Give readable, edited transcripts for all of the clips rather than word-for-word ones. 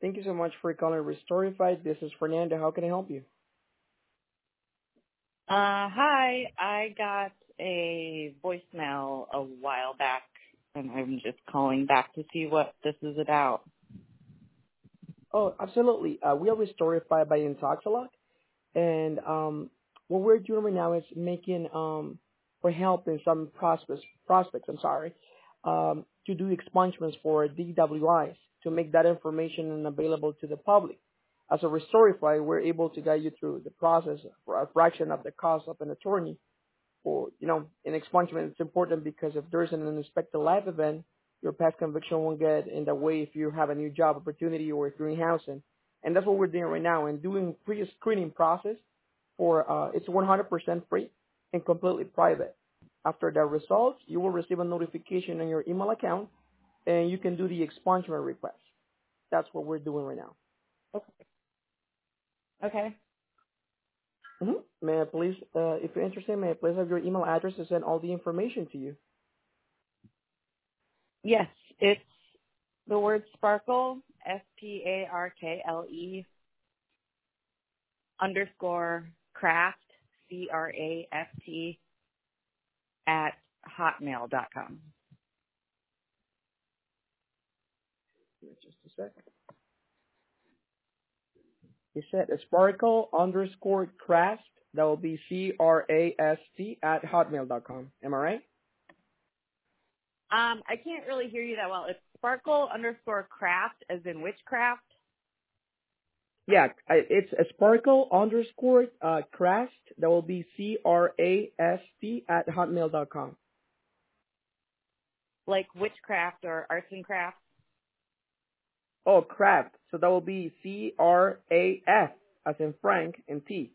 Thank you so much for calling Restorified. This is Fernando. How can I help you? Hi, I got a voicemail a while back, and I'm just calling back to see what this is about. Oh, absolutely. We are Restorified by Intoxalock, and what we're doing right now is making or helping some prospects. I'm sorry, to do expungements for DWIs to make that information available to the public. As a Restorify, we're able to guide you through the process for a fraction of the cost of an attorney. Or, in expungement, it's important because if there's an unexpected life event, your past conviction won't get in the way if you have a new job opportunity or if you're in housing. And that's what we're doing right now and doing pre-screening process for, it's 100% free and completely private. After the results, you will receive a notification on your email account and you can do the expungement request. That's what we're doing right now. Okay. May I please, if you're interested, may I please have your email address to send all the information to you? Yes, it's the word sparkle, SPARKLE underscore craft, CRAFT at hotmail.com. Just a second. You said sparkle underscore craft. That will be CRAST at hotmail.com. Am I right? I can't really hear you that well. It's sparkle underscore craft, as in witchcraft. Yeah, it's a sparkle underscore craft. That will be CRAST at hotmail.com. Like witchcraft or arts and crafts. Oh, craft. So that will be CRAF as in Frank and T.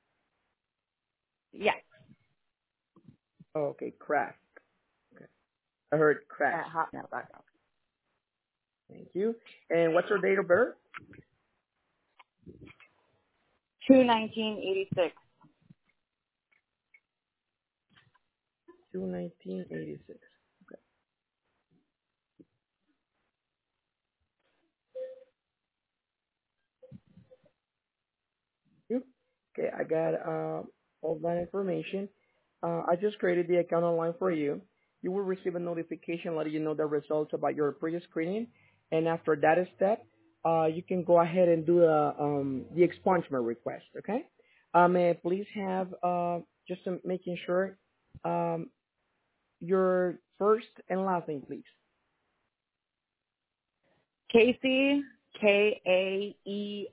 Yes. Oh, okay, craft. Okay. I heard craft. At hotmail.com. Thank you. And what's your date of birth? 2/19/86. 1986. Yep. Okay, I got all that information. I just created the account online for you. You will receive a notification letting you know the results about your pre-screening, and after that step, you can go ahead and do the expungement request. Okay. May I please have just making sure your first and last name, please. Casey, Kaesy.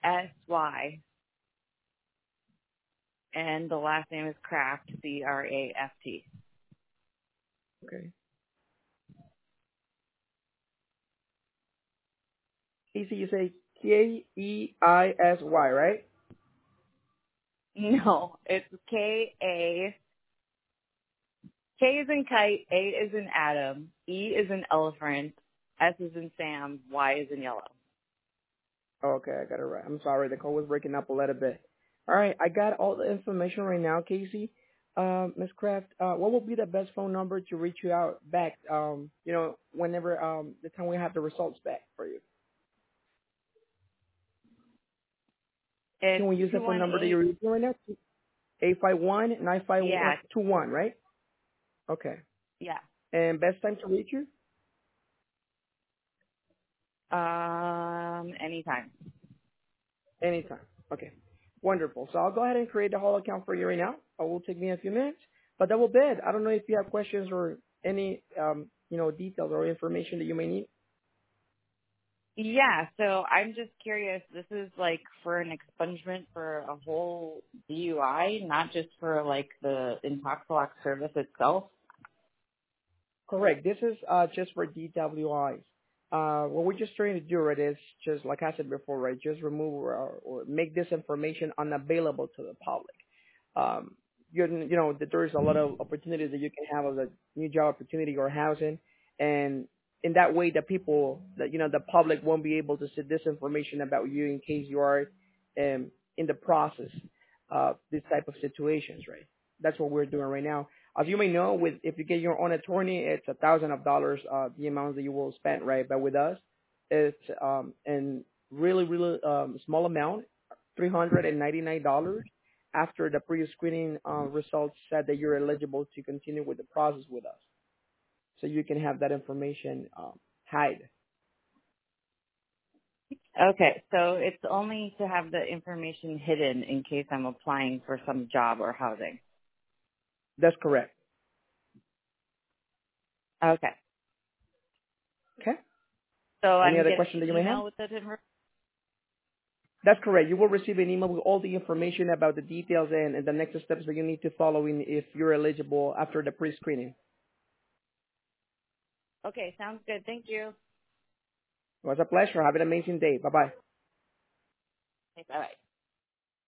And the last name is Craft, CRAFT. Okay. Easy, you say Kaesy, right? No, it's K is in kite, A is in Adam, E is in elephant, S is in Sam, Y is in yellow. Okay, I got it right. I'm sorry, the call was breaking up a little bit. All right, I got all the information right now, Casey. Ms. Kraft, what will be the best phone number to reach you out back? Whenever the time we have the results back for you. Can we use the phone number that you're using right now? 851-951-21, right? Okay. Yeah. And best time to reach you? Anytime. Anytime. Okay. Wonderful. So I'll go ahead and create the whole account for you right now. It will take me a few minutes, but that will be it. I don't know if you have questions or any, details or information that you may need. Yeah, so I'm just curious, this is like for an expungement for a whole DUI, not just for like the Intoxalock service itself? Correct. This is just for DWIs. What we're just trying to do, right, is just like I said before, right, just remove or make this information unavailable to the public. That there's a lot of opportunities that you can have as a new job opportunity or housing, and in that way, the people the public won't be able to see this information about you in case you are in the process of this type of situations, right? That's what we're doing right now. As you may know, if you get your own attorney, it's $1,000 the amount that you will spend, right? But with us, it's and really, really small amount, $399, after the pre-screening results said that you're eligible to continue with the process with us. So you can have that information hide. Okay, so it's only to have the information hidden in case I'm applying for some job or housing. That's correct. Okay, Okay. so Any I'm other getting question that an you may have? email with that information. That's correct. You will receive an email with all the information about the details and the next steps that you need to follow in if you're eligible after the pre-screening. Okay, sounds good. Thank you. It was a pleasure. Have an amazing day. Bye-bye. Bye bye.